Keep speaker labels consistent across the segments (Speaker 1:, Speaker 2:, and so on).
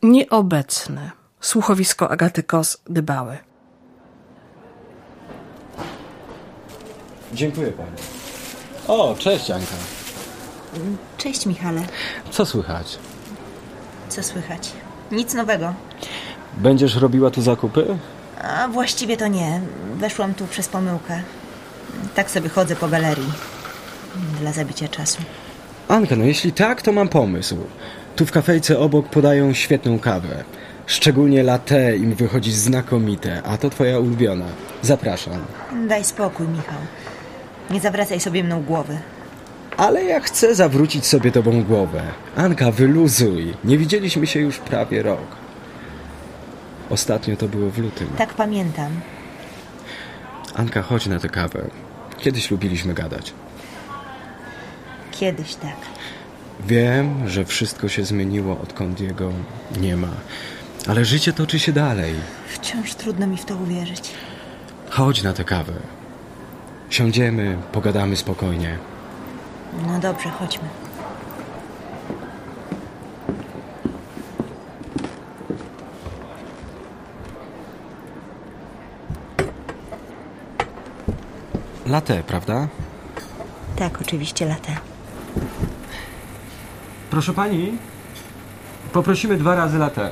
Speaker 1: Nieobecny. Słuchowisko Agaty Kos-Dybały.
Speaker 2: Dziękuję pani. O, cześć Anka.
Speaker 3: Cześć Michale.
Speaker 2: Co słychać?
Speaker 3: Co słychać? Nic nowego.
Speaker 2: Będziesz robiła tu zakupy?
Speaker 3: A właściwie to nie. Weszłam tu przez pomyłkę. Tak sobie chodzę po galerii. Dla zabicia czasu.
Speaker 2: Anka, no jeśli tak, to mam pomysł. Tu w kafejce obok podają świetną kawę. Szczególnie latte im wychodzi znakomite, a to twoja ulubiona. Zapraszam.
Speaker 3: Daj spokój, Michał. Nie zawracaj sobie mną głowy.
Speaker 2: Ale ja chcę zawrócić sobie tobą głowę. Anka, wyluzuj. Nie widzieliśmy się już prawie rok. Ostatnio to było w lutym.
Speaker 3: Tak pamiętam.
Speaker 2: Anka, chodź na tę kawę. Kiedyś lubiliśmy gadać.
Speaker 3: Kiedyś tak.
Speaker 2: Wiem, że wszystko się zmieniło, odkąd jego nie ma. Ale życie toczy się dalej.
Speaker 3: Wciąż trudno mi w to uwierzyć.
Speaker 2: Chodź na tę kawę. Siądziemy, pogadamy spokojnie.
Speaker 3: No dobrze, chodźmy.
Speaker 2: Latte, prawda?
Speaker 3: Tak, oczywiście latte.
Speaker 2: Proszę pani, poprosimy 2 razy latte.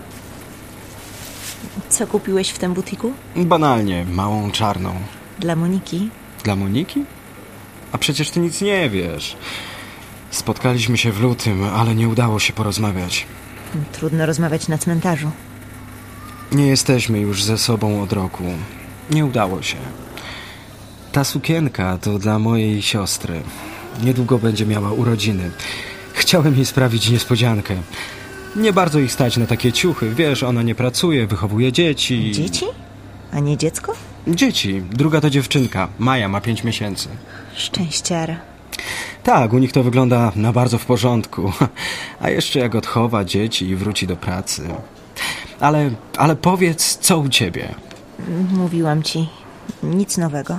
Speaker 3: Co kupiłeś w tym butiku?
Speaker 2: Banalnie, małą czarną.
Speaker 3: Dla Moniki?
Speaker 2: Dla Moniki? A przecież ty nic nie wiesz. Spotkaliśmy się w lutym, ale nie udało się porozmawiać.
Speaker 3: Trudno rozmawiać na cmentarzu.
Speaker 2: Nie jesteśmy już ze sobą od roku. Nie udało się. Ta sukienka to dla mojej siostry. Niedługo będzie miała urodziny. Chciałem jej sprawić niespodziankę. Nie bardzo ich stać na takie ciuchy. Wiesz, ona nie pracuje, wychowuje dzieci.
Speaker 3: Dzieci? A nie dziecko?
Speaker 2: Dzieci. Druga to dziewczynka. Maja ma 5 miesięcy.
Speaker 3: Szczęściara.
Speaker 2: Tak, u nich to wygląda na bardzo w porządku. A jeszcze jak odchowa dzieci i wróci do pracy. Ale powiedz, co u ciebie?
Speaker 3: Mówiłam ci. Nic nowego.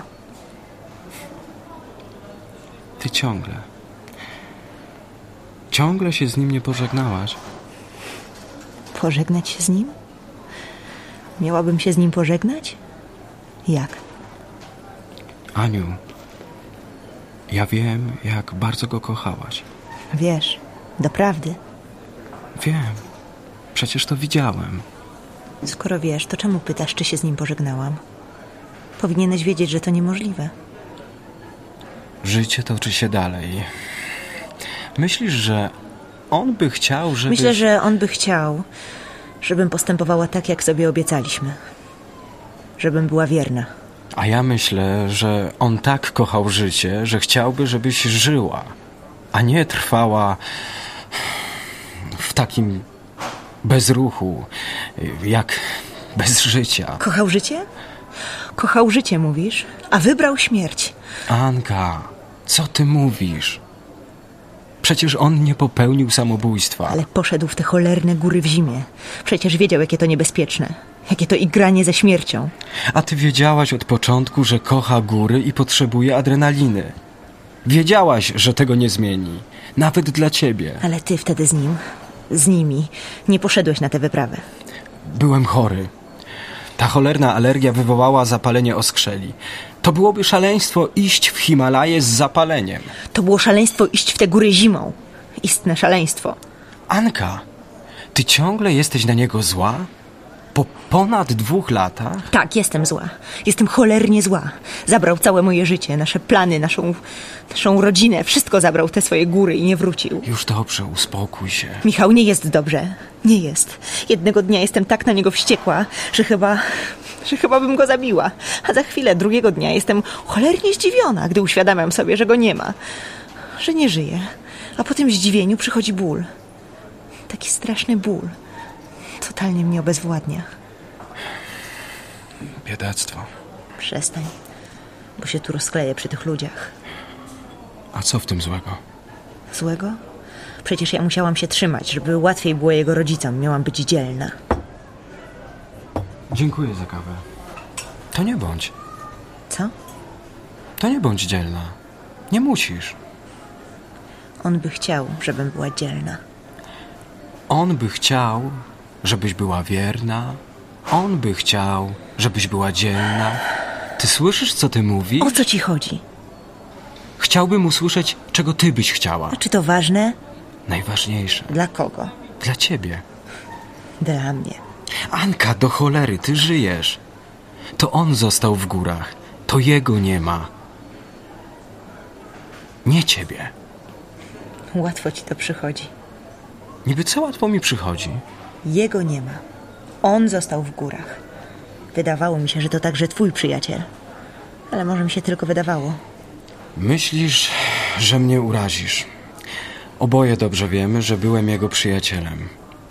Speaker 2: Ty ciągle się z nim nie pożegnałaś.
Speaker 3: Pożegnać się z nim? Miałabym się z nim pożegnać? Jak?
Speaker 2: Aniu, ja wiem, jak bardzo go kochałaś.
Speaker 3: Wiesz, doprawdy.
Speaker 2: Wiem, przecież to widziałem.
Speaker 3: Skoro wiesz, to czemu pytasz, czy się z nim pożegnałam? Powinieneś wiedzieć, że to niemożliwe.
Speaker 2: Życie toczy się dalej. Myślisz, że on by chciał, żebyś...
Speaker 3: Myślę, że on by chciał, żebym postępowała tak, jak sobie obiecaliśmy. Żebym była wierna.
Speaker 2: A ja myślę, że on tak kochał życie, że chciałby, żebyś żyła, a nie trwała w takim bezruchu, jak bez życia.
Speaker 3: Kochał życie? Kochał życie, mówisz? A wybrał śmierć.
Speaker 2: Anka, co ty mówisz? Przecież on nie popełnił samobójstwa.
Speaker 3: Ale poszedł w te cholerne góry w zimie. Przecież wiedział, jakie to niebezpieczne. Jakie to igranie ze śmiercią.
Speaker 2: A ty wiedziałaś od początku, że kocha góry i potrzebuje adrenaliny. Wiedziałaś, że tego nie zmieni. Nawet dla ciebie.
Speaker 3: Ale ty wtedy z nimi, nie poszedłeś na tę wyprawę.
Speaker 2: Byłem chory. Ta cholerna alergia wywołała zapalenie oskrzeli. To byłoby szaleństwo iść w Himalaje z zapaleniem.
Speaker 3: To było szaleństwo iść w te góry zimą. Istne szaleństwo.
Speaker 2: Anka, ty ciągle jesteś na niego zła? Po ponad 2 latach?
Speaker 3: Tak, jestem zła. Jestem cholernie zła. Zabrał całe moje życie, nasze plany, naszą rodzinę. Wszystko zabrał, te swoje góry i nie wrócił.
Speaker 2: Już dobrze, uspokój się.
Speaker 3: Michał, nie jest dobrze. Nie jest. Jednego dnia jestem tak na niego wściekła, że chyba bym go zabiła. A za chwilę, drugiego dnia jestem cholernie zdziwiona, gdy uświadamiam sobie, że go nie ma. Że nie żyje. A po tym zdziwieniu przychodzi ból. Taki straszny ból. Totalnie mnie obezwładnia.
Speaker 2: Biedactwo.
Speaker 3: Przestań, bo się tu rozkleję przy tych ludziach.
Speaker 2: A co w tym złego?
Speaker 3: Złego? Przecież ja musiałam się trzymać, żeby łatwiej było jego rodzicom. Miałam być dzielna.
Speaker 2: Dziękuję za kawę. To nie bądź.
Speaker 3: Co?
Speaker 2: To nie bądź dzielna. Nie musisz.
Speaker 3: On by chciał, żebym była dzielna.
Speaker 2: On by chciał, żebyś była wierna. On by chciał, żebyś była dzielna. Ty słyszysz, co ty mówisz?
Speaker 3: O co ci chodzi?
Speaker 2: Chciałbym usłyszeć, czego ty byś chciała.
Speaker 3: A czy to ważne?
Speaker 2: Najważniejsze.
Speaker 3: Dla kogo?
Speaker 2: Dla ciebie.
Speaker 3: Dla mnie.
Speaker 2: Anka, do cholery, ty żyjesz. To on został w górach. To jego nie ma. Nie ciebie.
Speaker 3: Łatwo ci to przychodzi.
Speaker 2: Niby co łatwo mi przychodzi?
Speaker 3: Jego nie ma. On został w górach. Wydawało mi się, że to także twój przyjaciel. Ale może mi się tylko wydawało.
Speaker 2: Myślisz, że mnie urazisz. Oboje dobrze wiemy, że byłem jego przyjacielem.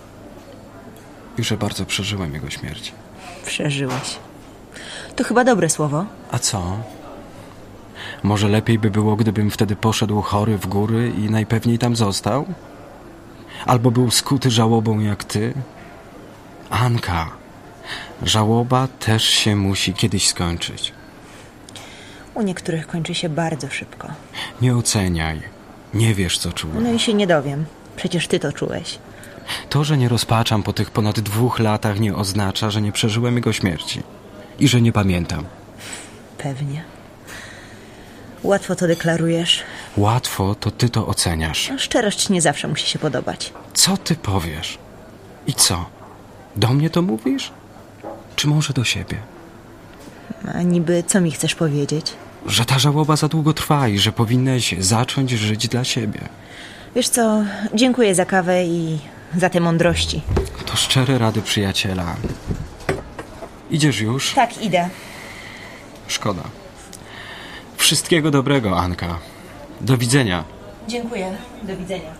Speaker 2: I że bardzo przeżyłem jego śmierć.
Speaker 3: Przeżyłeś. To chyba dobre słowo.
Speaker 2: A co? Może lepiej by było, gdybym wtedy poszedł chory w góry i najpewniej tam został? Albo był skuty żałobą jak ty? Anka, żałoba też się musi kiedyś skończyć.
Speaker 3: U niektórych kończy się bardzo szybko.
Speaker 2: Nie oceniaj. Nie wiesz, co czułem.
Speaker 3: No i się nie dowiem. Przecież ty to czułeś.
Speaker 2: To, że nie rozpaczam po tych ponad 2 latach, nie oznacza, że nie przeżyłem jego śmierci. I że nie pamiętam.
Speaker 3: Pewnie. Łatwo to deklarujesz.
Speaker 2: Łatwo, to ty to oceniasz.
Speaker 3: Szczerość nie zawsze musi się podobać.
Speaker 2: Co ty powiesz? I co? Do mnie to mówisz? Czy może do siebie?
Speaker 3: A niby co mi chcesz powiedzieć?
Speaker 2: Że ta żałoba za długo trwa i że powinnaś zacząć żyć dla siebie.
Speaker 3: Wiesz co, dziękuję za kawę i za te mądrości.
Speaker 2: To szczere rady przyjaciela. Idziesz już?
Speaker 3: Tak, idę.
Speaker 2: Szkoda. Wszystkiego dobrego, Anka. Do widzenia.
Speaker 3: Dziękuję. Do widzenia.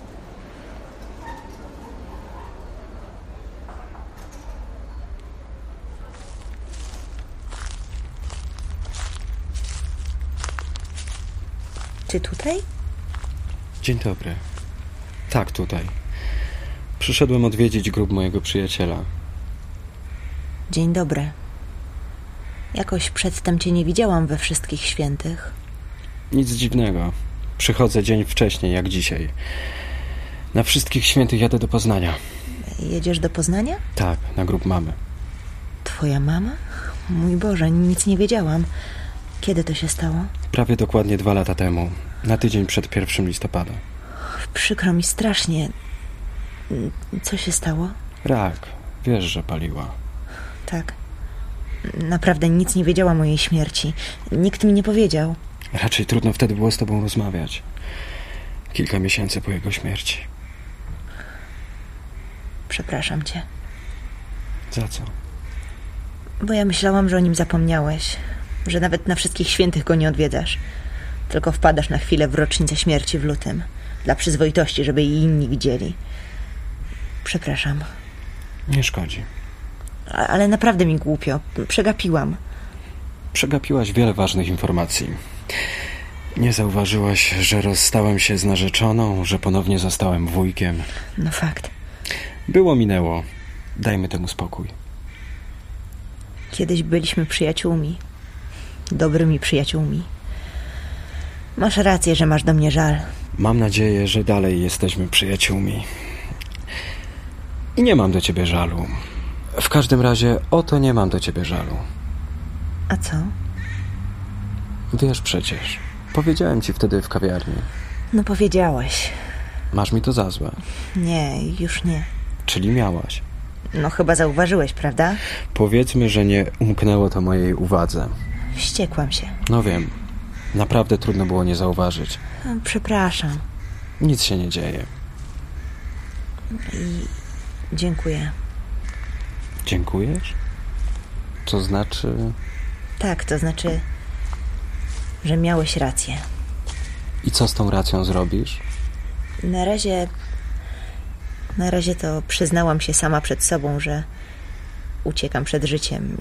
Speaker 3: Czy tutaj?
Speaker 2: Dzień dobry. Tak, tutaj. Przyszedłem odwiedzić grób mojego przyjaciela.
Speaker 3: Dzień dobry. Jakoś przedtem cię nie widziałam we Wszystkich Świętych.
Speaker 2: Nic dziwnego. Przychodzę dzień wcześniej, jak dzisiaj. Na Wszystkich Świętych jadę do Poznania.
Speaker 3: Jedziesz do Poznania?
Speaker 2: Tak, na grób mamy.
Speaker 3: Twoja mama? Mój Boże, nic nie wiedziałam. Kiedy to się stało?
Speaker 2: Prawie dokładnie 2 lata temu. Na tydzień przed 1 listopada.
Speaker 3: Przykro mi strasznie. Co się stało?
Speaker 2: Rak. Wiesz, że paliła.
Speaker 3: Tak. Naprawdę nic nie wiedziałam o jej śmierci. Nikt mi nie powiedział.
Speaker 2: Raczej trudno wtedy było z tobą rozmawiać. Kilka miesięcy po jego śmierci.
Speaker 3: Przepraszam cię.
Speaker 2: Za co?
Speaker 3: Bo ja myślałam, że o nim zapomniałeś. Że nawet na Wszystkich Świętych go nie odwiedzasz. Tylko wpadasz na chwilę w rocznicę śmierci w lutym. Dla przyzwoitości, żeby i inni widzieli. Przepraszam.
Speaker 2: Nie szkodzi.
Speaker 3: Ale naprawdę mi głupio. Przegapiłam.
Speaker 2: Przegapiłaś wiele ważnych informacji. Nie zauważyłaś, że rozstałem się z narzeczoną, że ponownie zostałem wujkiem.
Speaker 3: No fakt.
Speaker 2: Było, minęło. Dajmy temu spokój.
Speaker 3: Kiedyś byliśmy przyjaciółmi. Dobrymi przyjaciółmi. Masz rację, że masz do mnie żal.
Speaker 2: Mam nadzieję, że dalej jesteśmy przyjaciółmi. I nie mam do ciebie żalu. W każdym razie o to nie mam do ciebie żalu.
Speaker 3: A co?
Speaker 2: Wiesz przecież. Powiedziałem ci wtedy w kawiarni.
Speaker 3: No powiedziałeś.
Speaker 2: Masz mi to za złe.
Speaker 3: Nie, już nie.
Speaker 2: Czyli miałaś.
Speaker 3: No chyba zauważyłeś, prawda?
Speaker 2: Powiedzmy, że nie umknęło to mojej uwadze.
Speaker 3: Wściekłam się.
Speaker 2: No wiem. Naprawdę trudno było nie zauważyć.
Speaker 3: Przepraszam.
Speaker 2: Nic się nie dzieje.
Speaker 3: I dziękuję.
Speaker 2: Dziękujesz? To znaczy...
Speaker 3: Tak, to znaczy, że miałeś rację.
Speaker 2: I co z tą racją zrobisz?
Speaker 3: Na razie to przyznałam się sama przed sobą, że uciekam przed życiem,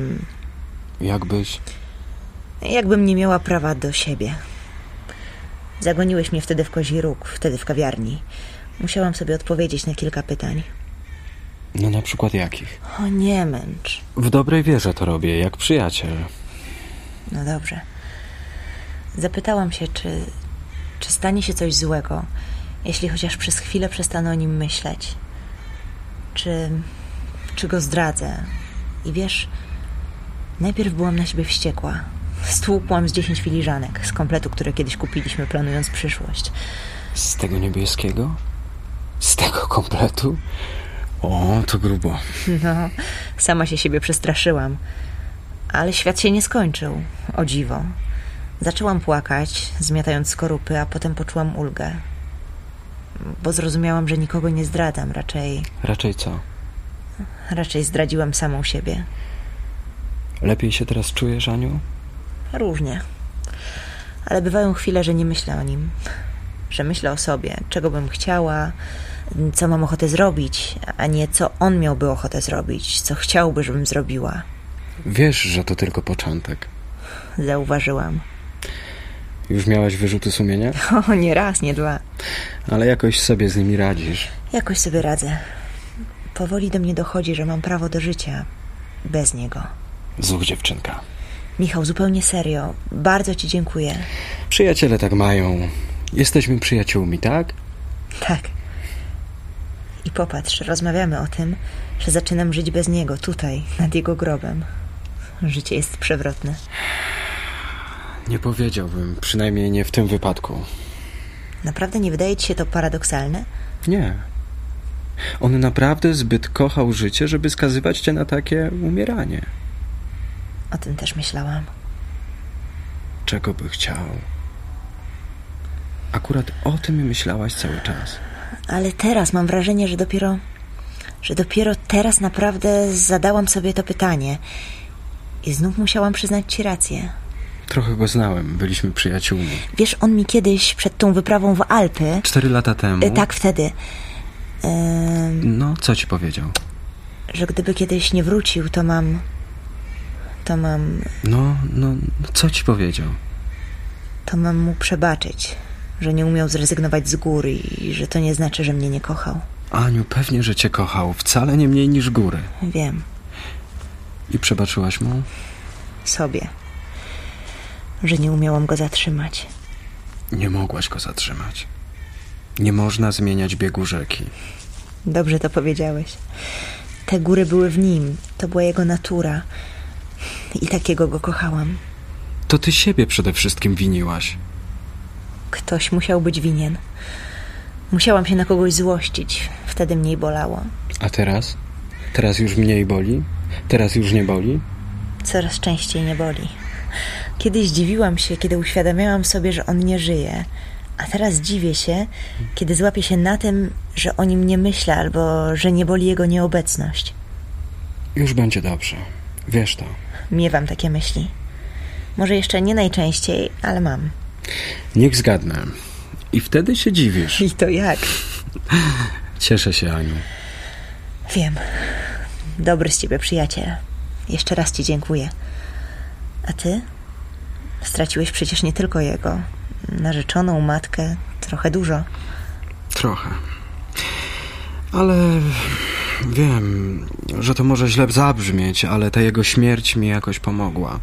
Speaker 3: jakbym nie miała prawa do siebie. Zagoniłeś mnie wtedy w Kozi Róg, wtedy w kawiarni. Musiałam sobie odpowiedzieć na kilka pytań.
Speaker 2: No na przykład jakich?
Speaker 3: O, nie męcz.
Speaker 2: W dobrej wierze to robię, jak przyjaciel.
Speaker 3: No dobrze. Zapytałam się, czy stanie się coś złego, jeśli chociaż przez chwilę przestanę o nim myśleć. czy go zdradzę. I wiesz, najpierw byłam na siebie wściekła. Stłukłam z 10 filiżanek z kompletu, które kiedyś kupiliśmy, planując przyszłość.
Speaker 2: Z tego niebieskiego? Z tego kompletu? O, to grubo.
Speaker 3: No, sama się siebie przestraszyłam. Ale świat się nie skończył. O dziwo. Zaczęłam płakać, zmiatając skorupy, a potem poczułam ulgę. Bo zrozumiałam, że nikogo nie zdradzam.
Speaker 2: Raczej co?
Speaker 3: Raczej zdradziłam samą siebie.
Speaker 2: Lepiej się teraz czujesz, Aniu?
Speaker 3: Różnie. Ale bywają chwile, że nie myślę o nim. Że myślę o sobie, czego bym chciała, co mam ochotę zrobić, a nie co on miałby ochotę zrobić, co chciałby, żebym zrobiła.
Speaker 2: Wiesz, że to tylko początek.
Speaker 3: Zauważyłam.
Speaker 2: Już miałaś wyrzuty sumienia?
Speaker 3: O, nie raz, nie dwa.
Speaker 2: Ale jakoś sobie z nimi radzisz.
Speaker 3: Jakoś sobie radzę. Powoli do mnie dochodzi, że mam prawo do życia bez niego.
Speaker 2: Znów dziewczynka.
Speaker 3: Michał, zupełnie serio. Bardzo ci dziękuję.
Speaker 2: Przyjaciele tak mają. Jesteśmy przyjaciółmi, tak?
Speaker 3: Tak. I popatrz, rozmawiamy o tym, że zaczynam żyć bez niego, tutaj, nad jego grobem. Życie jest przewrotne.
Speaker 2: Nie powiedziałbym, przynajmniej nie w tym wypadku.
Speaker 3: Naprawdę nie wydaje ci się to paradoksalne?
Speaker 2: Nie. On naprawdę zbyt kochał życie, żeby skazywać cię na takie umieranie.
Speaker 3: O tym też myślałam.
Speaker 2: Czego by chciał? Akurat o tym myślałaś cały czas.
Speaker 3: Ale teraz mam wrażenie, że dopiero teraz naprawdę zadałam sobie to pytanie. I znów musiałam przyznać ci rację.
Speaker 2: Trochę go znałem, byliśmy przyjaciółmi.
Speaker 3: Wiesz, on mi kiedyś przed tą wyprawą w Alpy...
Speaker 2: 4 lata temu?
Speaker 3: Tak, wtedy.
Speaker 2: No, co ci powiedział?
Speaker 3: Że gdyby kiedyś nie wrócił, to mam...
Speaker 2: No, co ci powiedział?
Speaker 3: To mam mu przebaczyć, że nie umiał zrezygnować z góry i że to nie znaczy, że mnie nie kochał.
Speaker 2: Aniu, pewnie, że cię kochał. Wcale nie mniej niż góry.
Speaker 3: Wiem.
Speaker 2: I przebaczyłaś mu?
Speaker 3: Sobie. Że nie umiałam go zatrzymać.
Speaker 2: Nie mogłaś go zatrzymać. Nie można zmieniać biegu rzeki.
Speaker 3: Dobrze to powiedziałeś. Te góry były w nim. To była jego natura. I takiego go kochałam.
Speaker 2: To ty siebie przede wszystkim winiłaś.
Speaker 3: Ktoś musiał być winien. Musiałam się na kogoś złościć. Wtedy mniej bolało.
Speaker 2: A teraz? Teraz już mniej boli? Teraz już nie boli?
Speaker 3: Coraz częściej nie boli. Kiedyś dziwiłam się, kiedy uświadamiałam sobie, że on nie żyje. A teraz dziwię się, kiedy złapię się na tym, że o nim nie myślę albo że nie boli jego nieobecność.
Speaker 2: Już będzie dobrze. Wiesz to.
Speaker 3: Miewam takie myśli. Może jeszcze nie najczęściej, ale mam.
Speaker 2: Niech zgadnę. I wtedy się dziwisz.
Speaker 3: I to jak?
Speaker 2: Cieszę się, Aniu.
Speaker 3: Wiem. Dobry z ciebie przyjaciel. Jeszcze raz ci dziękuję. A ty? Straciłeś przecież nie tylko jego. Narzeczoną, matkę. Trochę dużo.
Speaker 2: Trochę. Ale wiem, że to może źle zabrzmieć, ale ta jego śmierć mi jakoś pomogła.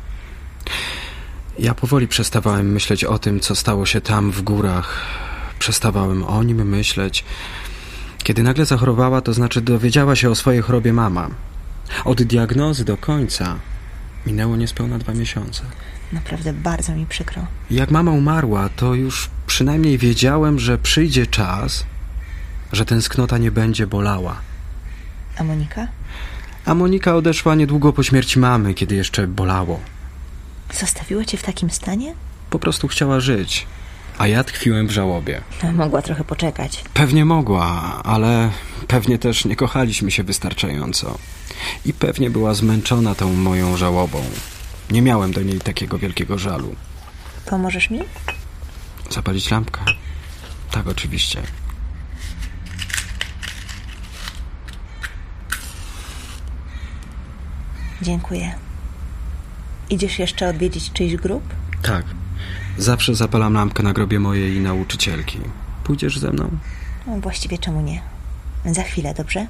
Speaker 2: Ja powoli przestawałem myśleć o tym, co stało się tam w górach. Przestawałem o nim myśleć. Kiedy nagle zachorowała, to znaczy dowiedziała się o swojej chorobie mama. Od diagnozy do końca minęło niespełna 2 miesiące.
Speaker 3: Naprawdę bardzo mi przykro.
Speaker 2: Jak mama umarła, to już przynajmniej wiedziałem, że przyjdzie czas, że tęsknota nie będzie bolała.
Speaker 3: A Monika?
Speaker 2: A Monika odeszła niedługo po śmierci mamy, kiedy jeszcze bolało.
Speaker 3: Zostawiła cię w takim stanie?
Speaker 2: Po prostu chciała żyć, a ja tkwiłem w żałobie.
Speaker 3: Mogła trochę poczekać.
Speaker 2: Pewnie mogła, ale pewnie też nie kochaliśmy się wystarczająco. I pewnie była zmęczona tą moją żałobą. Nie miałem do niej takiego wielkiego żalu.
Speaker 3: Pomożesz mi?
Speaker 2: Zapalić lampkę? Tak, oczywiście.
Speaker 3: Dziękuję. Idziesz jeszcze odwiedzić czyjś grób?
Speaker 2: Tak. Zawsze zapalam lampkę na grobie mojej nauczycielki. Pójdziesz ze mną?
Speaker 3: No, właściwie czemu nie? Za chwilę, dobrze?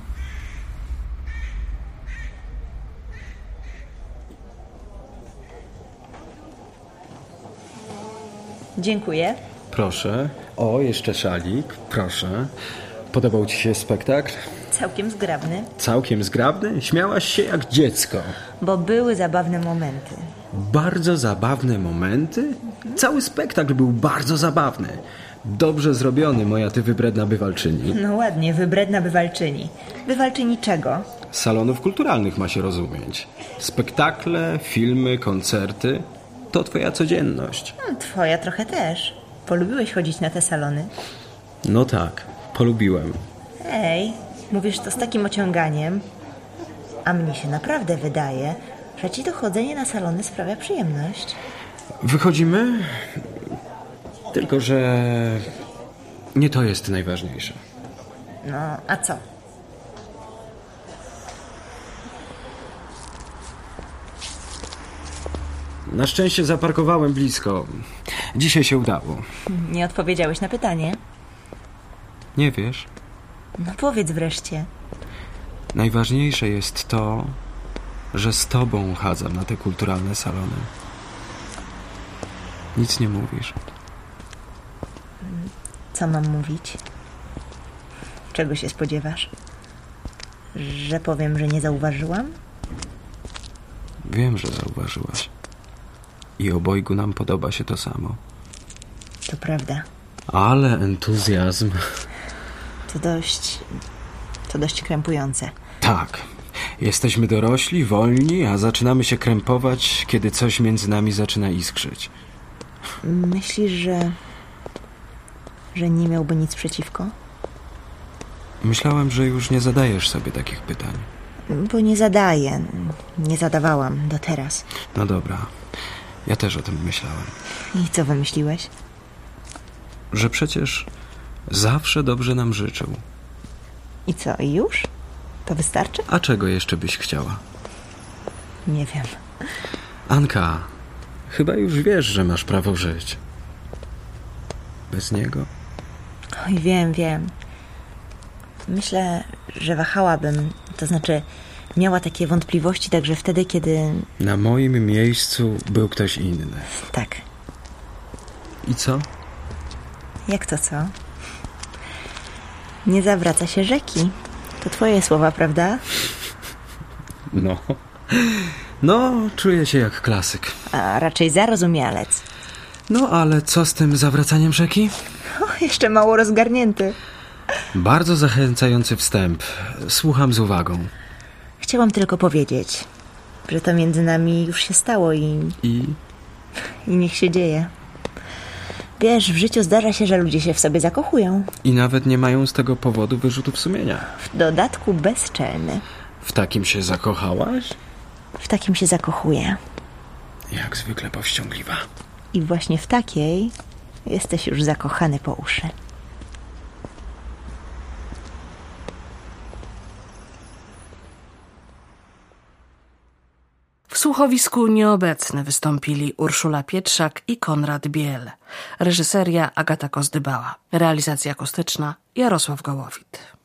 Speaker 3: Dziękuję.
Speaker 2: Proszę. O, jeszcze szalik. Proszę. Podobał ci się spektakl?
Speaker 3: Całkiem zgrabny,
Speaker 2: Całkiem zgrabny? Śmiałaś się jak dziecko.
Speaker 3: bo były zabawne momenty.
Speaker 2: Bardzo zabawne momenty? Cały spektakl był bardzo zabawny. Dobrze zrobiony, moja ty wybredna bywalczyni.
Speaker 3: No ładnie, wybredna bywalczyni. Bywalczyni czego?
Speaker 2: Z salonów kulturalnych ma się rozumieć. Spektakle, filmy, koncerty to twoja codzienność.
Speaker 3: Twoja trochę też. Polubiłeś chodzić na te salony?
Speaker 2: No tak, polubiłem.
Speaker 3: Ej, mówisz to z takim ociąganiem, a mnie się naprawdę wydaje, że ci to chodzenie na salony sprawia przyjemność.
Speaker 2: Wychodzimy? Tylko, że nie to jest najważniejsze.
Speaker 3: No, a co?
Speaker 2: Na szczęście zaparkowałem blisko. Dzisiaj się udało.
Speaker 3: Nie odpowiedziałeś na pytanie?
Speaker 2: Nie wiesz?
Speaker 3: No powiedz wreszcie.
Speaker 2: Najważniejsze jest to, że z tobą chadzam na te kulturalne salony. Nic nie mówisz.
Speaker 3: Co mam mówić? Czego się spodziewasz? Że powiem, że nie zauważyłam?
Speaker 2: Wiem, że zauważyłaś. I obojgu nam podoba się to samo.
Speaker 3: To prawda.
Speaker 2: Ale entuzjazm.
Speaker 3: To dość krępujące.
Speaker 2: Tak. Jesteśmy dorośli, wolni, a zaczynamy się krępować, kiedy coś między nami zaczyna iskrzyć.
Speaker 3: Myślisz, że nie miałby nic przeciwko?
Speaker 2: Myślałem, że już nie zadajesz sobie takich pytań.
Speaker 3: Bo nie zadaję. Nie zadawałam do teraz.
Speaker 2: No dobra. Ja też o tym myślałem.
Speaker 3: I co wymyśliłeś?
Speaker 2: Że przecież zawsze dobrze nam życzył.
Speaker 3: I co, i już? To wystarczy?
Speaker 2: A czego jeszcze byś chciała?
Speaker 3: Nie wiem.
Speaker 2: Anka, chyba już wiesz, że masz prawo żyć. Bez niego?
Speaker 3: Oj, wiem. Myślę, że wahałabym. To znaczy, miała takie wątpliwości także wtedy, kiedy...
Speaker 2: Na moim miejscu był ktoś inny.
Speaker 3: Tak.
Speaker 2: I co?
Speaker 3: Jak to co? Nie zawraca się rzeki. To twoje słowa, prawda?
Speaker 2: No, czuję się jak klasyk.
Speaker 3: A raczej zarozumialec.
Speaker 2: No, ale co z tym zawracaniem rzeki?
Speaker 3: O, jeszcze mało rozgarnięty.
Speaker 2: Bardzo zachęcający wstęp. Słucham z uwagą.
Speaker 3: Chciałam tylko powiedzieć, że to między nami już się stało i niech się dzieje. Wiesz, w życiu zdarza się, że ludzie się w sobie zakochują.
Speaker 2: I nawet nie mają z tego powodu wyrzutów sumienia.
Speaker 3: W dodatku bezczelny.
Speaker 2: W takim się zakochałaś?
Speaker 3: W takim się zakochuję.
Speaker 2: Jak zwykle powściągliwa.
Speaker 3: I właśnie w takiej jesteś już zakochany po uszy.
Speaker 1: W słuchowisku nieobecne wystąpili Urszula Pietrzak i Konrad Biel. Reżyseria Agata Kozdybała. Realizacja akustyczna Jarosław Gołowit.